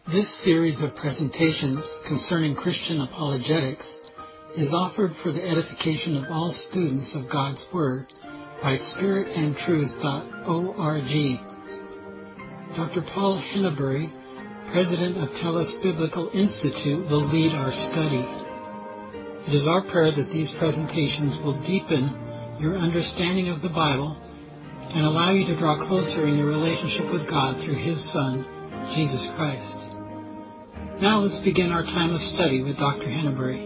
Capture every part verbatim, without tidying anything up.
This series of presentations concerning Christian apologetics is offered for the edification of all students of God's Word by spirit and truth dot org. Doctor Paul Henneberry, President of Tellus Biblical Institute, will lead our study. It is our prayer that these presentations will deepen your understanding of the Bible and allow you to draw closer in your relationship with God through His Son, Jesus Christ. Now let's begin our time of study with Doctor Henneberry.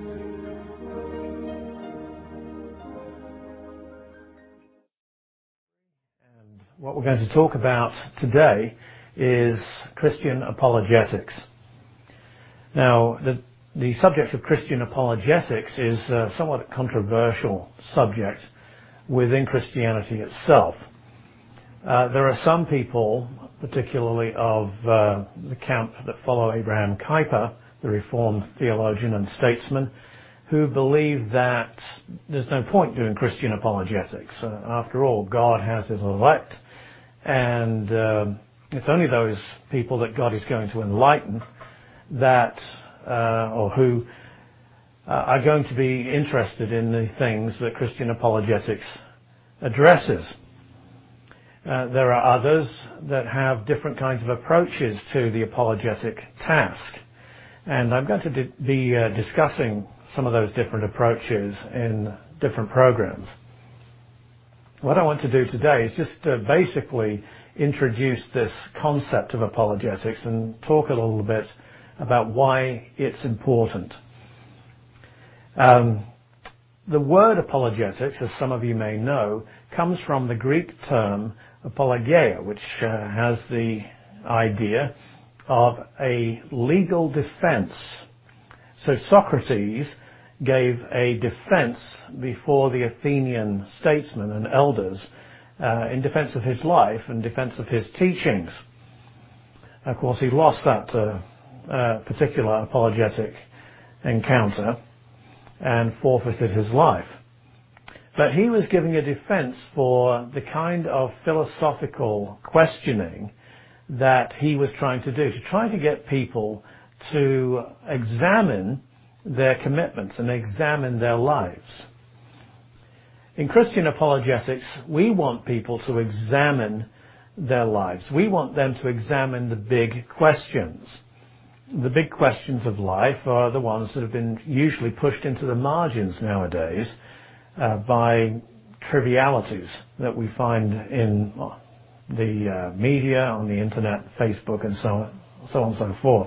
And what we're going to talk about today is Christian apologetics. Now, the, the subject of Christian apologetics is a somewhat controversial subject within Christianity itself. Uh, there are some people, particularly of uh, the camp that follow Abraham Kuyper, the Reformed theologian and statesman, who believe that there's no point doing Christian apologetics. Uh, after all, God has His elect, and uh, it's only those people that God is going to enlighten that, uh, or who uh, are going to be interested in the things that Christian apologetics addresses. Uh, there are others that have different kinds of approaches to the apologetic task. And I'm going to di- be uh, discussing some of those different approaches in different programs. What I want to do today is just uh, basically introduce this concept of apologetics and talk a little bit about why it's important. Um, the word apologetics, as some of you may know, comes from the Greek term apologeia, which uh, has the idea of a legal defense. So Socrates gave a defense before the Athenian statesmen and elders uh, in defense of his life and defense of his teachings. Of course, he lost that uh, uh, particular apologetic encounter and forfeited his life. But he was giving a defense for the kind of philosophical questioning that he was trying to do, to try to get people to examine their commitments and examine their lives. In Christian apologetics, we want people to examine their lives. We want them to examine the big questions. The big questions of life are the ones that have been usually pushed into the margins nowadays uh, by trivialities that we find in the uh, media, on the internet, Facebook, and so on, so on and so forth.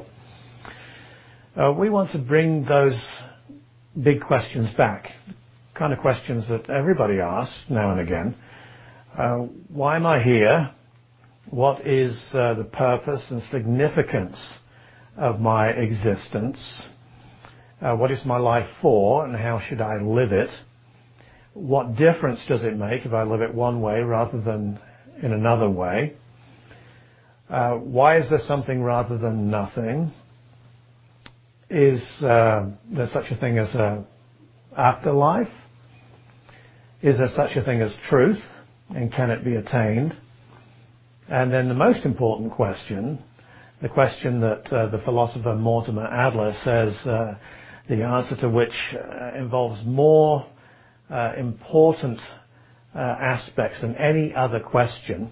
Uh, we want to bring those big questions back, kind of questions that everybody asks now and again. Uh, why am I here? What is uh, the purpose and significance of my existence? Uh, what is my life for, and how should I live it? What difference does it make if I live it one way rather than in another way? Uh, why is there something rather than nothing? Is uh, there such a thing as an afterlife? Is there such a thing as truth, and can it be attained? And then the most important question, the question that uh, the philosopher Mortimer Adler says uh, the answer to which uh, involves more uh, important uh, aspects than any other question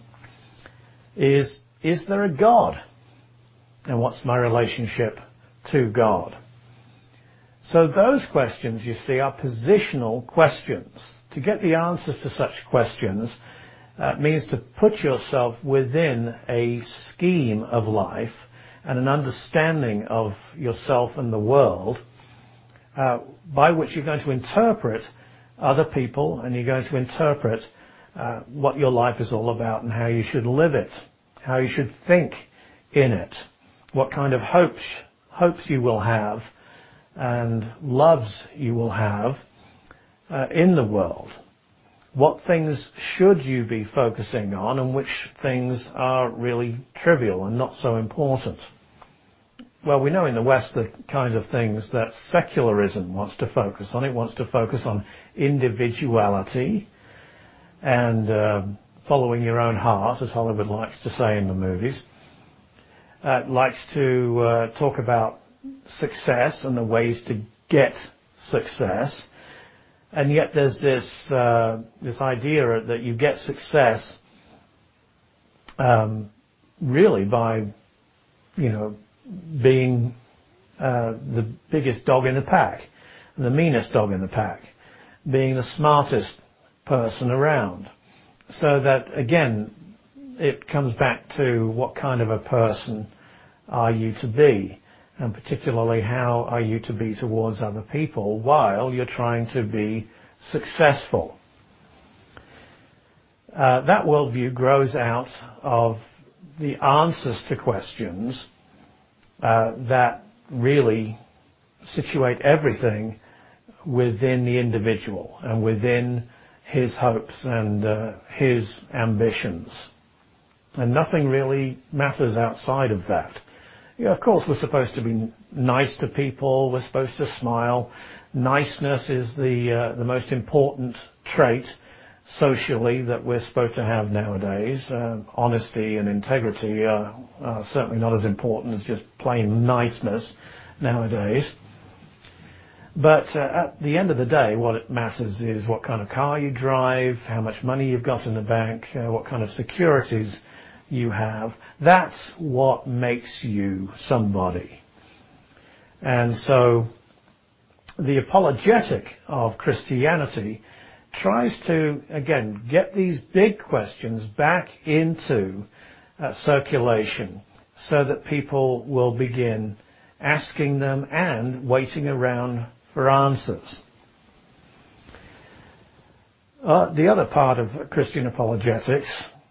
is, is there a God? And what's my relationship to God? So those questions, you see, are positional questions. To get the answers to such questions uh, means to put yourself within a scheme of life and an understanding of yourself and the world uh, by which you're going to interpret other people, and you're going to interpret uh, what your life is all about and how you should live it, how you should think in it, what kind of hopes hopes you will have and loves you will have uh, in the world. What things should you be focusing on, and which things are really trivial and not so important? Well, we know in the West the kind of things that secularism wants to focus on. It wants to focus on individuality and uh, following your own heart, as Hollywood likes to say in the movies. uh, likes to uh, talk about success and the ways to get success. And yet there's this uh, this idea that you get success um, really by, you know, being uh, the biggest dog in the pack, the meanest dog in the pack, being the smartest person around. So that, again, it comes back to what kind of a person are you to be, and particularly how are you to be towards other people while you're trying to be successful. Uh, that worldview grows out of the answers to questions uh, that really situate everything within the individual and within his hopes and uh, his ambitions. And nothing really matters outside of that. Yeah, of course, we're supposed to be nice to people. We're supposed to smile. Niceness is the uh, the most important trait socially that we're supposed to have nowadays. Uh, honesty and integrity are, are certainly not as important as just plain niceness nowadays. But uh, at the end of the day, what it matters is what kind of car you drive, how much money you've got in the bank, uh, what kind of securities you have. That's what makes you somebody. And so the apologetic of Christianity tries to, again, get these big questions back into uh, circulation so that people will begin asking them and waiting around for answers. Uh, the other part of Christian apologetics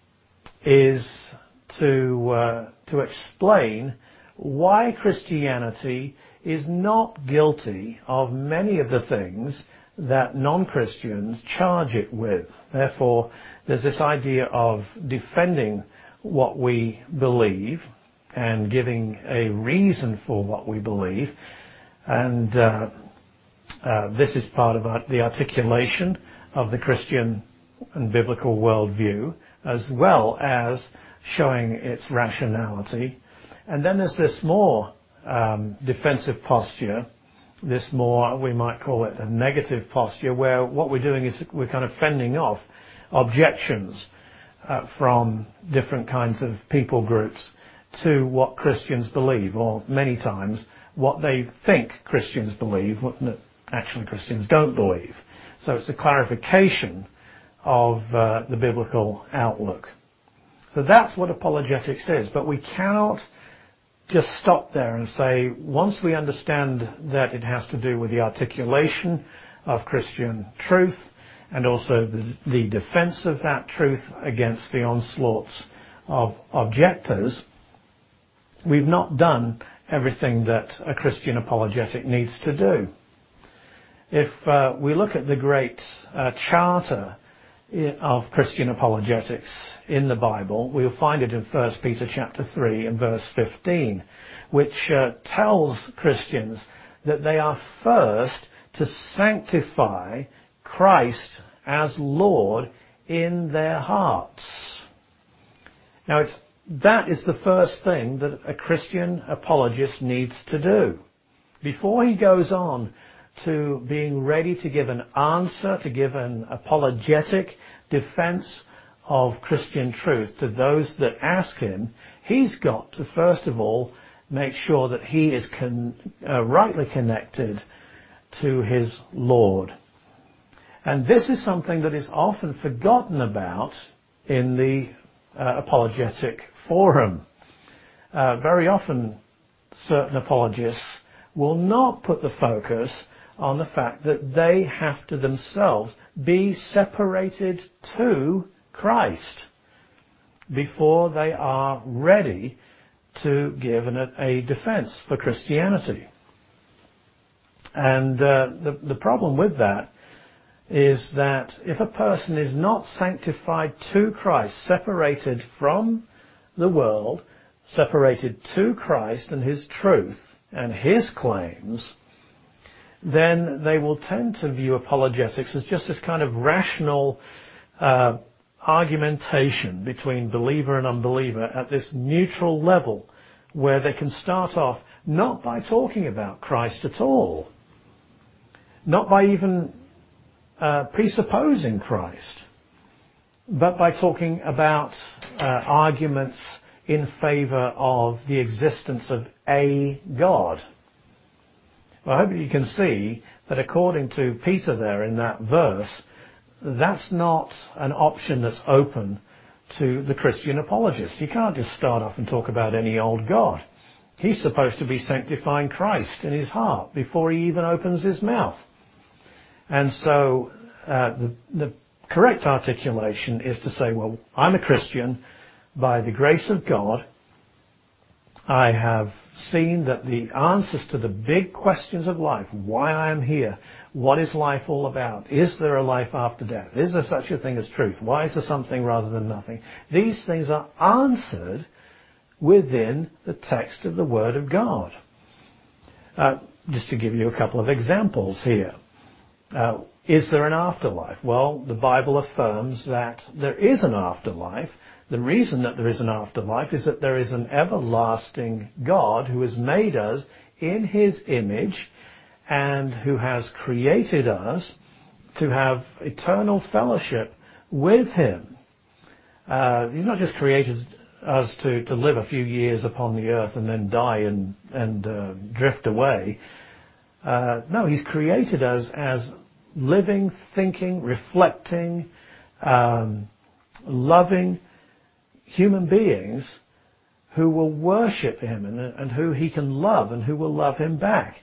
is to uh, to explain why Christianity is not guilty of many of the things that non-Christians charge it with. Therefore, there's this idea of defending what we believe and giving a reason for what we believe, and uh, uh, this is part of the articulation of the Christian and biblical worldview, as well as showing its rationality. And then there's this more um, defensive posture, this more, we might call it a negative posture, where what we're doing is we're kind of fending off objections uh, from different kinds of people groups to what Christians believe, or many times what they think Christians believe, what actually Christians don't believe. So it's a clarification of uh, the biblical outlook. So that's what apologetics is. But we cannot just stop there and say, once we understand that it has to do with the articulation of Christian truth and also the, the defense of that truth against the onslaughts of objectors, we've not done everything that a Christian apologetic needs to do. If uh, we look at the great uh, charter of Christian apologetics in the Bible, we'll find it in First Peter chapter three and verse fifteen, which uh, tells Christians that they are first to sanctify Christ as Lord in their hearts. Now, it's, that is the first thing that a Christian apologist needs to do. Before he goes on to being ready to give an answer, to give an apologetic defense of Christian truth to those that ask him, he's got to first of all make sure that he is con- uh, rightly connected to his Lord. And this is something that is often forgotten about in the uh, apologetic forum. Uh, very often certain apologists will not put the focus on the fact that they have to themselves be separated to Christ before they are ready to give an, a defense for Christianity. And uh, the, the problem with that is that if a person is not sanctified to Christ, separated from the world, separated to Christ and His truth and His claims, then they will tend to view apologetics as just this kind of rational uh, argumentation between believer and unbeliever at this neutral level where they can start off not by talking about Christ at all, not by even uh, presupposing Christ, but by talking about uh, arguments in favor of the existence of a God. Well, I hope you can see that according to Peter there in that verse, that's not an option that's open to the Christian apologist. You can't just start off and talk about any old God. He's supposed to be sanctifying Christ in his heart before he even opens his mouth. And so uh, the, the correct articulation is to say, well, I'm a Christian by the grace of God. I have seen that the answers to the big questions of life, why I am here, what is life all about, is there a life after death, is there such a thing as truth, why is there something rather than nothing, these things are answered within the text of the Word of God. Uh, just to give you a couple of examples here. Uh, is there an afterlife? Well, the Bible affirms that there is an afterlife. The reason that there is an afterlife is that there is an everlasting God who has made us in his image and who has created us to have eternal fellowship with him. Uh, he's not just created us to, to live a few years upon the earth and then die and, and uh, drift away. Uh, no, he's created us as living, thinking, reflecting, um, loving human beings who will worship him and, and who he can love and who will love him back.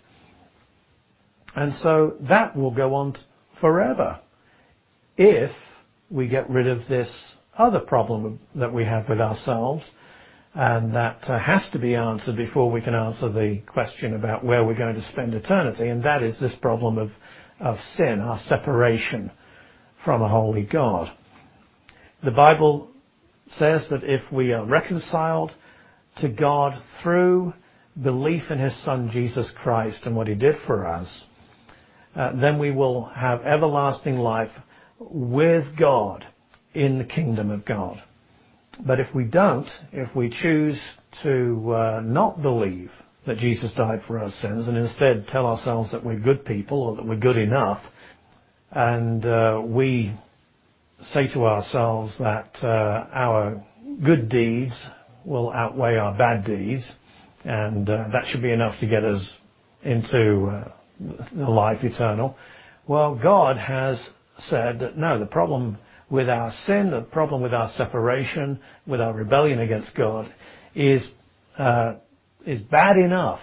And so that will go on forever if we get rid of this other problem that we have with ourselves, and that uh, has to be answered before we can answer the question about where we're going to spend eternity, and that is this problem of, of sin, our separation from a holy God. The Bible says that if we are reconciled to God through belief in his Son Jesus Christ and what he did for us, uh, then we will have everlasting life with God in the kingdom of God. But if we don't, if we choose to uh, not believe that Jesus died for our sins and instead tell ourselves that we're good people or that we're good enough, and uh, we say to ourselves that uh, our good deeds will outweigh our bad deeds, and uh, that should be enough to get us into uh, the life eternal. Well, God has said that no, the problem with our sin, the problem with our separation, with our rebellion against God is uh, is bad enough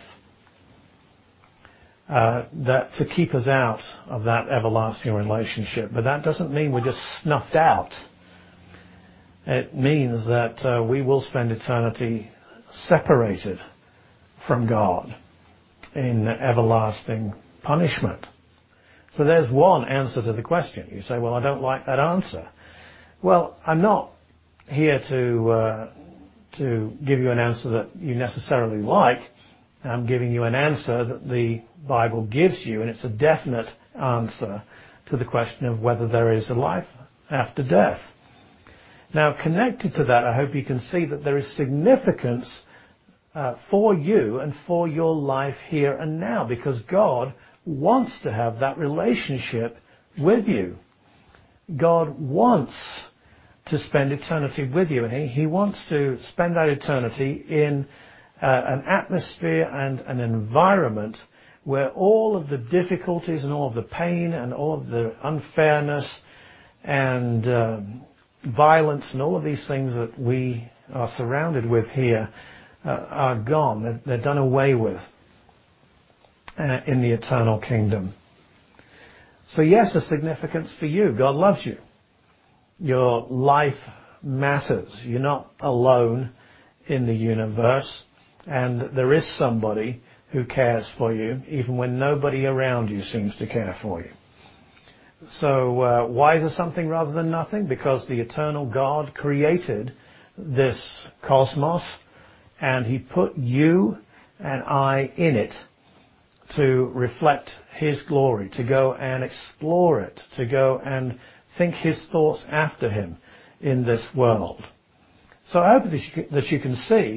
uh, that to keep us out of that everlasting relationship. But that doesn't mean we're just snuffed out. It means that uh, we will spend eternity separated from God in everlasting punishment. So there's one answer to the question. You say, well, I don't like that answer. Well, I'm not here to uh, to give you an answer that you necessarily like. I'm giving you an answer that the Bible gives you, and it's a definite answer to the question of whether there is a life after death. Now, connected to that, I hope you can see that there is significance uh, for you and for your life here and now, because God wants to have that relationship with you. God wants to spend eternity with you, and He, he wants to spend that eternity in uh, an atmosphere and an environment where all of the difficulties and all of the pain and all of the unfairness and uh, violence and all of these things that we are surrounded with here uh, are gone. They're, they're done away with uh, in the eternal kingdom. So yes, a significance for you. God loves you. Your life matters. You're not alone in the universe, and there is somebody who cares for you, even when nobody around you seems to care for you. So uh, why is there something rather than nothing? Because the eternal God created this cosmos, and He put you and I in it to reflect His glory, to go and explore it, to go and think His thoughts after Him in this world. So I hope that you, that you can see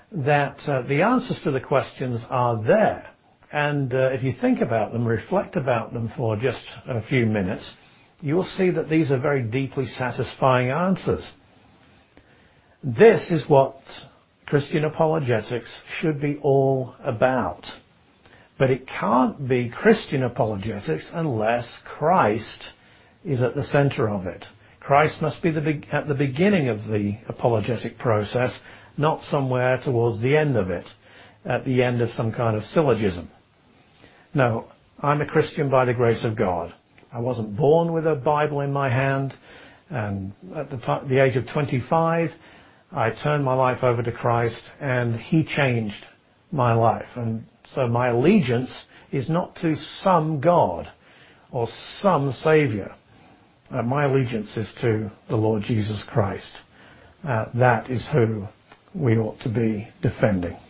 that uh, the answers to the questions are there. And uh, if you think about them, reflect about them for just a few minutes, you will see that these are very deeply satisfying answers. This is what Christian apologetics should be all about. But it can't be Christian apologetics unless Christ is at the center of it. Christ must be the be- at the beginning of the apologetic process, not somewhere towards the end of it, at the end of some kind of syllogism. No, I'm a Christian by the grace of God. I wasn't born with a Bible in my hand, and at the, t- the age of twenty-five, I turned my life over to Christ, and He changed my life. And so my allegiance is not to some God or some Saviour. Uh, my allegiance is to the Lord Jesus Christ. Uh, that is who we ought to be defending.